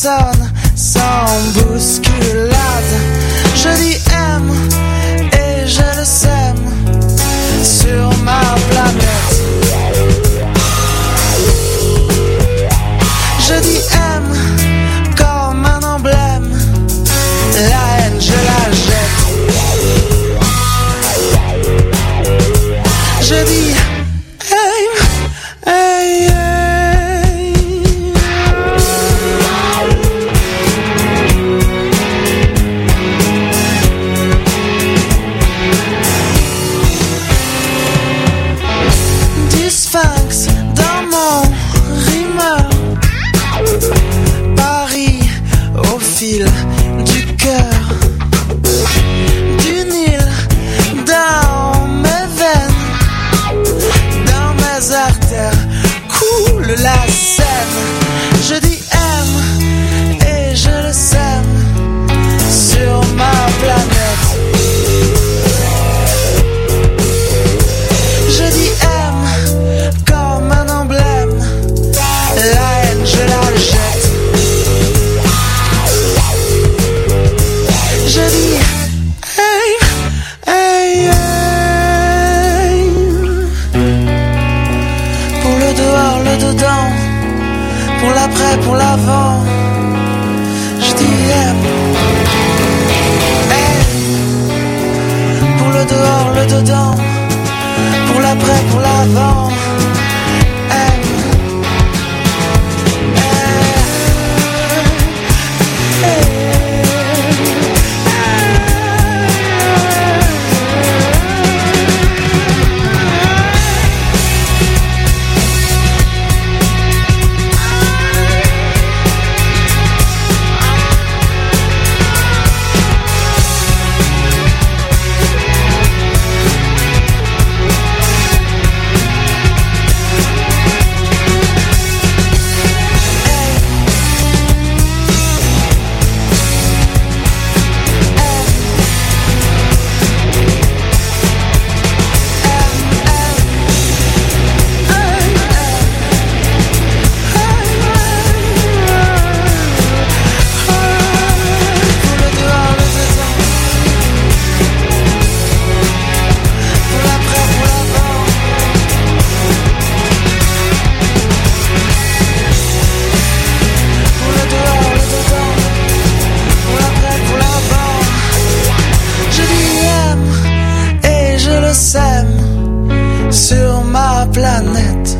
sonne sans bousculade. Je dis aime et je le sème sur ma planète. Je dis aime comme un emblème, la haine je la jette. Je dis aime, hey, hey. Du sphinx dans mon rimeur, Paris au fil du cœur, du Nil dans mes veines, dans mes artères coule la Seine. Je dis aime et je le sème sur ma planète. Je dis aime comme un emblème, la haine je la jette. Je dis hey, hey, hey. Pour le dehors, le dedans, pour l'après, pour l'avant. Je dis aime, hey. Pour le dehors, le dedans, pour l'après, pour l'avant. Sur ma planète.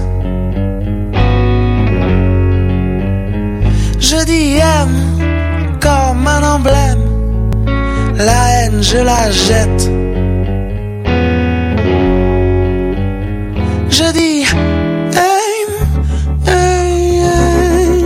Je dis aime comme un emblème, la haine je la jette. Je dis aime, hey, hey.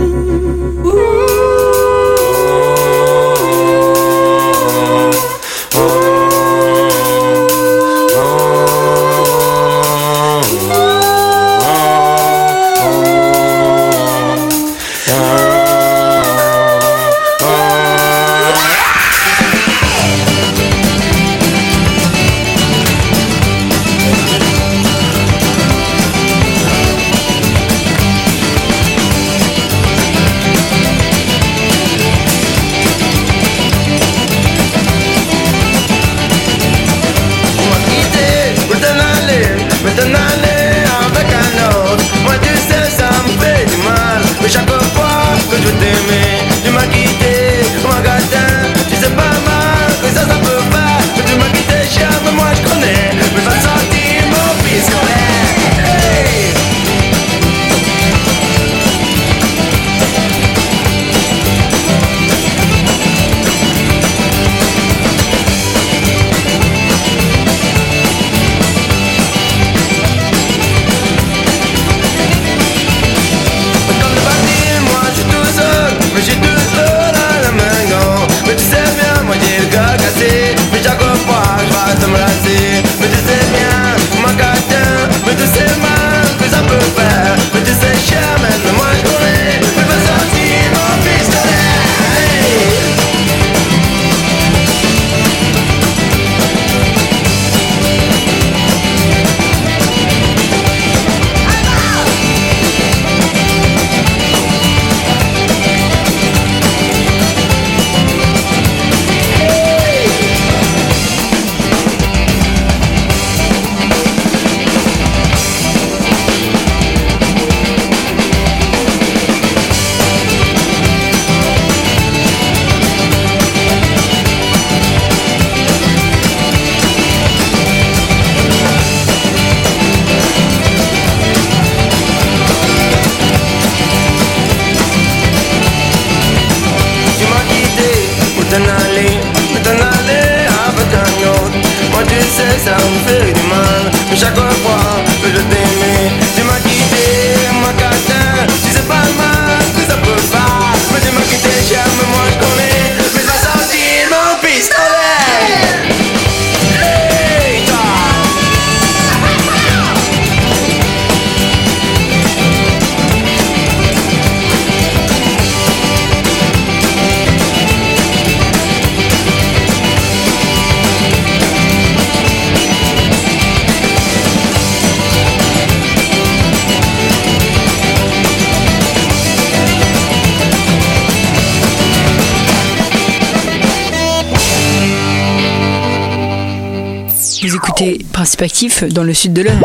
écoutez Principe Actif dans le sud de l'heure.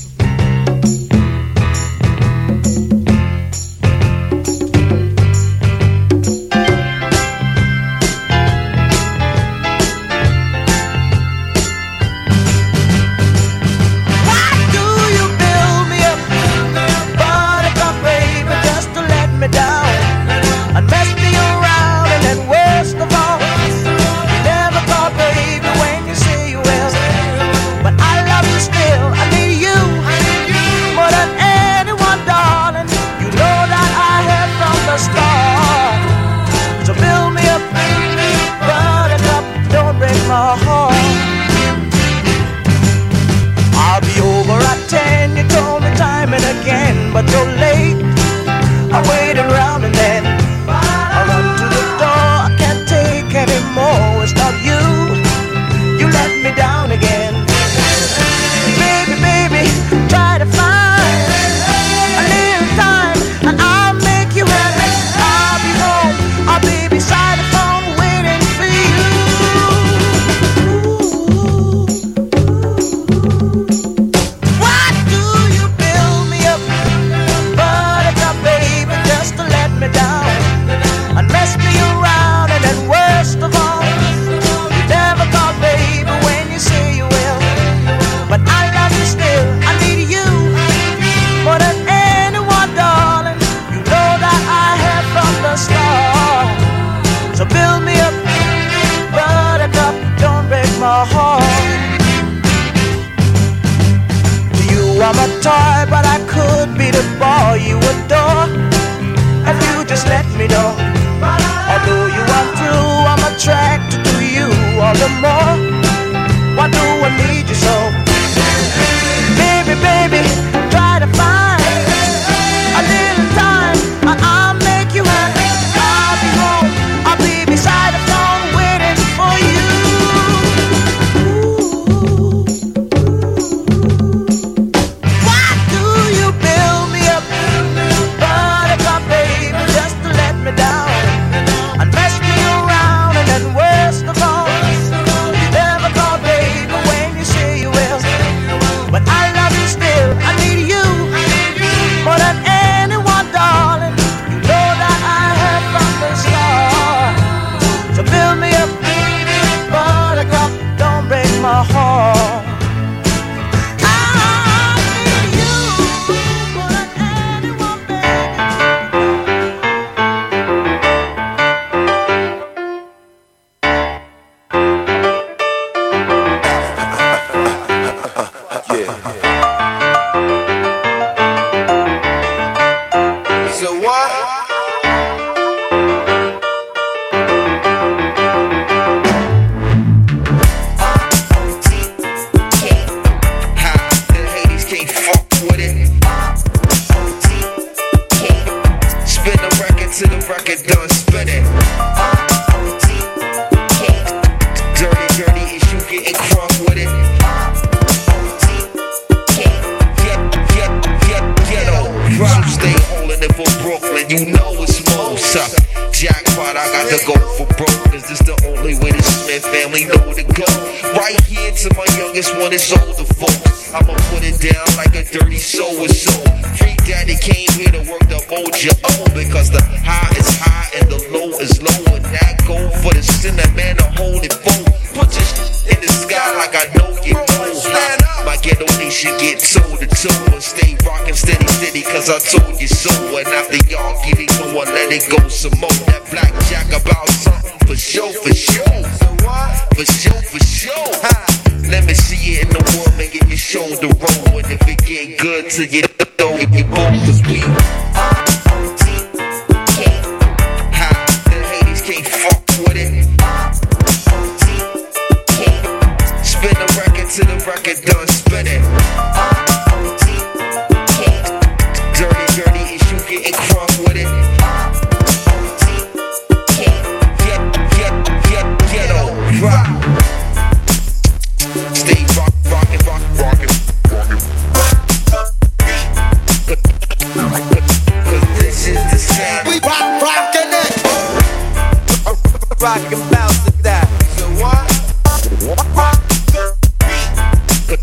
But you're late, I waited around and then I run to the door, I can't take anymore. It's not you, you let me down again. Baby, baby, try to find a little time and I'll make you happy. I'll be home, I'll be beside the phone waiting for you. Why do you build me up? Just to let me down and mess me around, and then worst of all, you never call baby when you say you will. But I love you still, I need you more than anyone, darling. You know that I have from the start. So build me up, buttercup, don't break my heart. You are my toy, but I could be the boy you adore if you just let me know. Although you are true, I'm attracted to you all the more. Why do I need you so? Baby, baby, try to find a little time and I'll make you happy. I'll be home, I'll be beside the phone waiting for you. Why do you build me up? Just to let me down and mess me around, and then worst of all, you never call baby when you say you will. But I love you still, I need you more than anyone, darling. You know that I have from the start. So build me up, buttercup, don't break my heart. I told you so, and after y'all give it to one, let it go some more. That blackjack about something for sure, for sure. For sure, for sure. Let me see it in the world, and get your shoulder roll. And if it get good to you, don't give you both, cause we the haters can't fuck with it. Spin the record till the record done spinning. Getting crunk with it. Ghetto rock. Stay rockin'. Cause this is the sound. We rockin' it. Rockin' bounce to that. So what?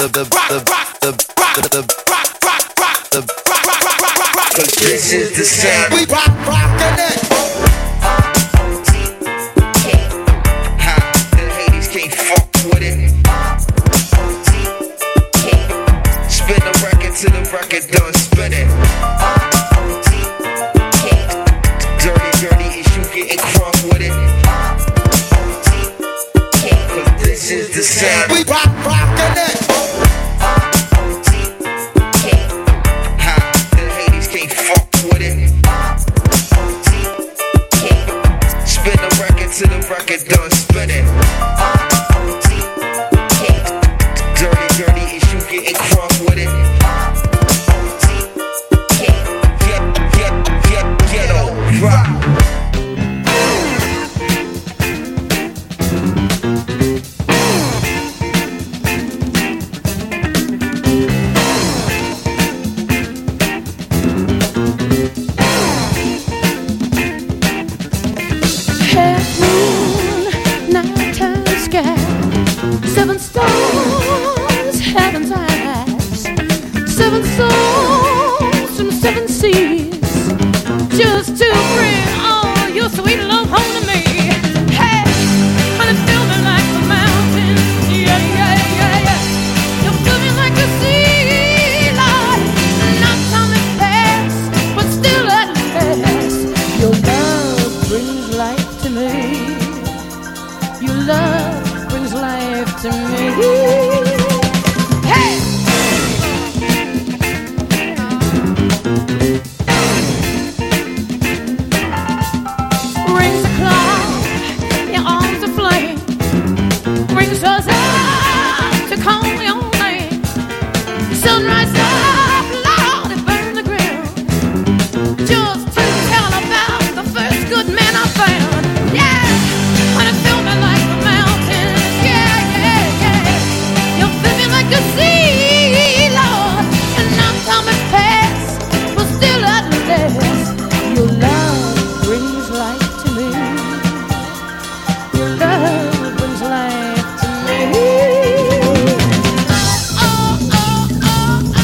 Cause this is the sound. We rockin' it. The Hades can't fuck with it. Spin the record till the record done spinning. Dirty issue getting crunk with it. Cause this is the sound. We rockin' it. The Hades can't fuck with it. Spin the record till the record done spinning. Dirty issue getting crunk with it. Ghetto rock. Seven stars, heaven's eyes. Seven souls from seven seas. Just to bring all your sweet love home to me. Hey, honey, fill me like the mountain. Yeah, yeah, yeah, yeah. You fill me like the sea, Lord. Not time has passed, but still at last. Your love brings life to me. Your love brings life to me. Hey! Rings a cloud, your arms are flame. Brings us up to call your name. Sunrise up, Lord, it burn the ground. Just to tell about the first good man I found. Yeah! When it filled me like the mountains. You see, Lord, and now time has passed, but still at last, your love brings life to me. Your love brings life to me. Oh, oh, oh, oh,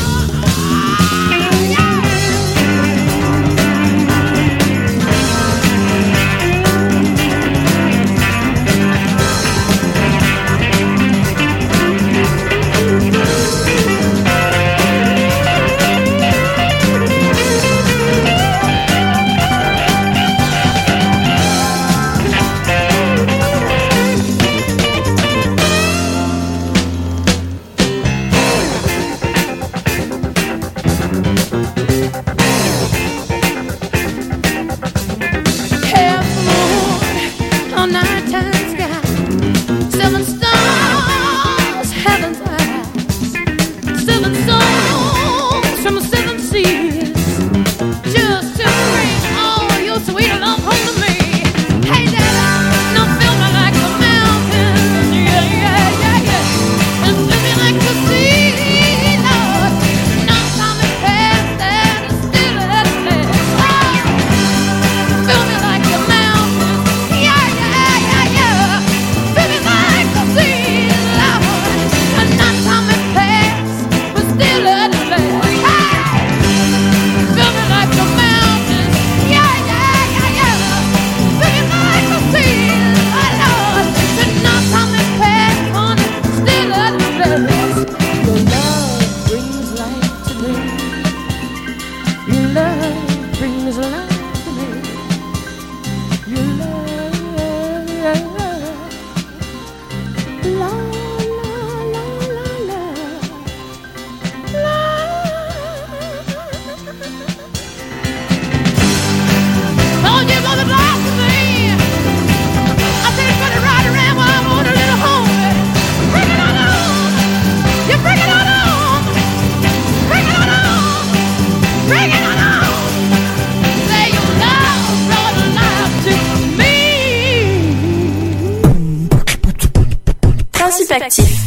Principe actif.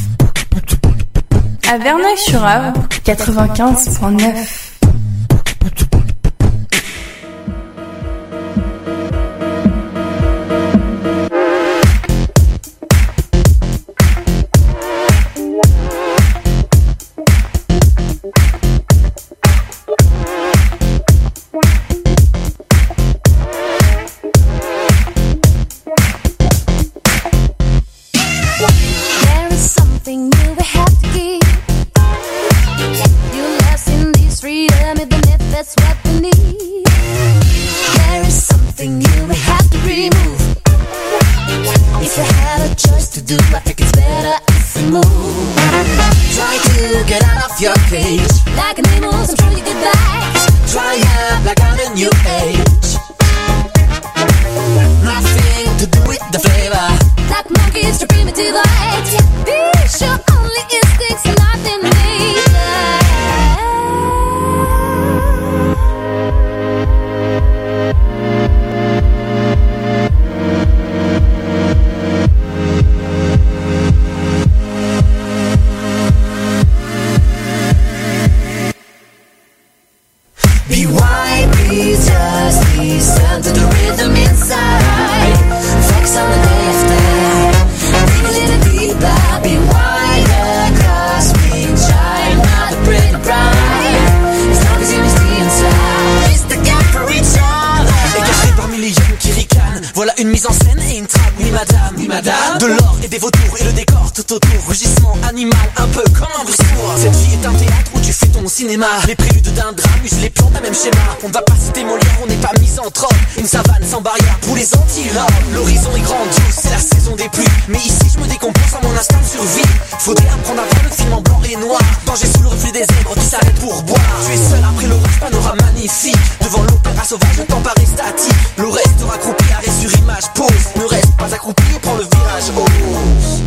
À Verneuil-sur-Avre, 95.9. If you had a choice to do, I think it's better if we move. Try to get out of your cage. Like an animal, I'm sure you get back. Try out like on a new age. Nothing to do with the flavor. Like monkeys to primitive light. Be sure only instincts and nothing major. Be wide, please just listen to the rhythm inside. Flex on the left eye, dig a little deeper. Be wider, cause we shine not pretty bright. As long as you miss the inside, it's the gap for each other. Écarté parmi les jeunes qui ricanent, voilà une mise en scène et une trappe. Oui madame, oui madame. De l'or et des vautours et le décor tout autour. Rugissement animal, un peu comme un bruit. Cette vie est un théâtre où tu fais ton cinéma. Les préludes d'un drame usent les plans d'un même schéma. On ne va pas citer Molière, on n'est pas misanthrope. Une savane sans barrière pour les antilopes. L'horizon est grandiose, c'est la saison des pluies. Mais ici je me décompose à mon instinct de survie. Faudrait apprendre à voir le film en blanc et noir. Danger sous le reflet des zèbres qui s'arrêtent pour boire. Tu es seul après l'orage, panorama magnifique. Devant l'opéra sauvage, le temps paraît statique. Le reste raccroupi, arrêt sur image, pause. Ne reste pas accroupi et prends le virage, ose.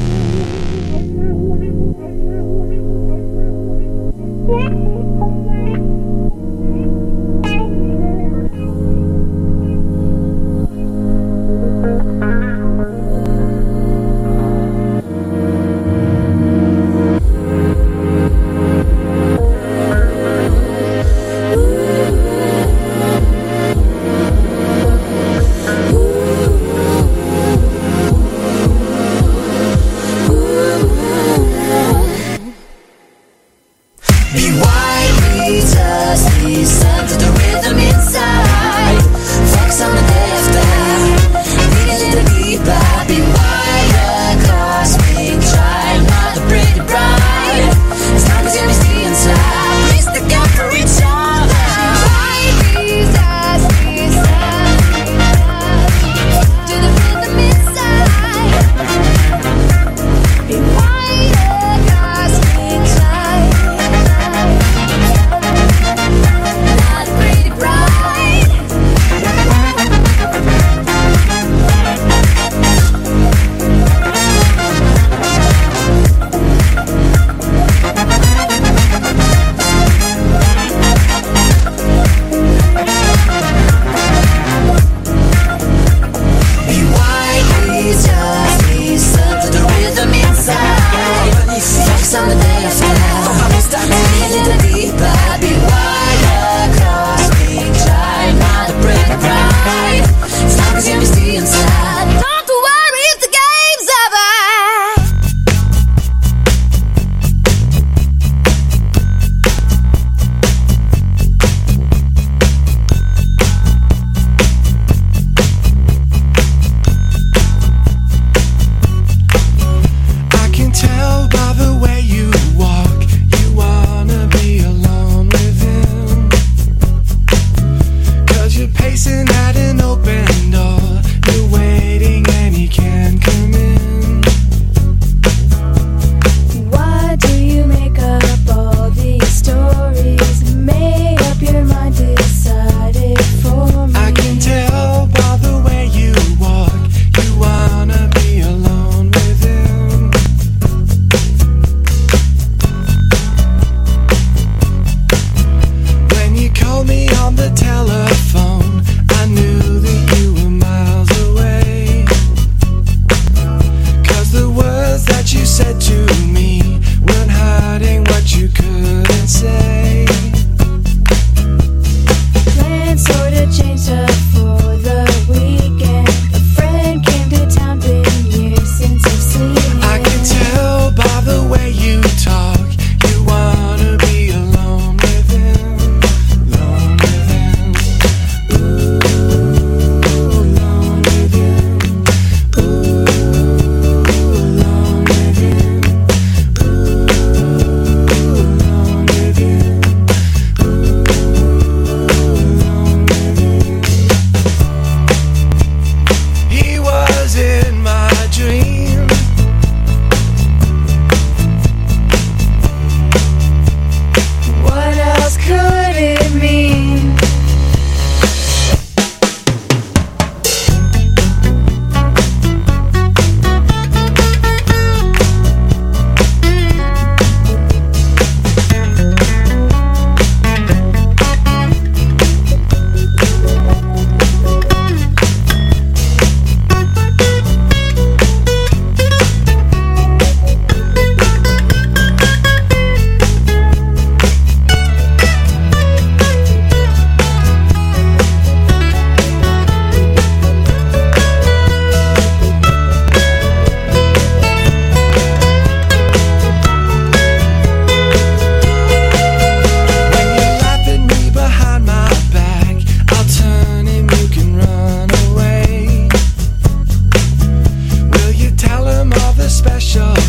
pressure.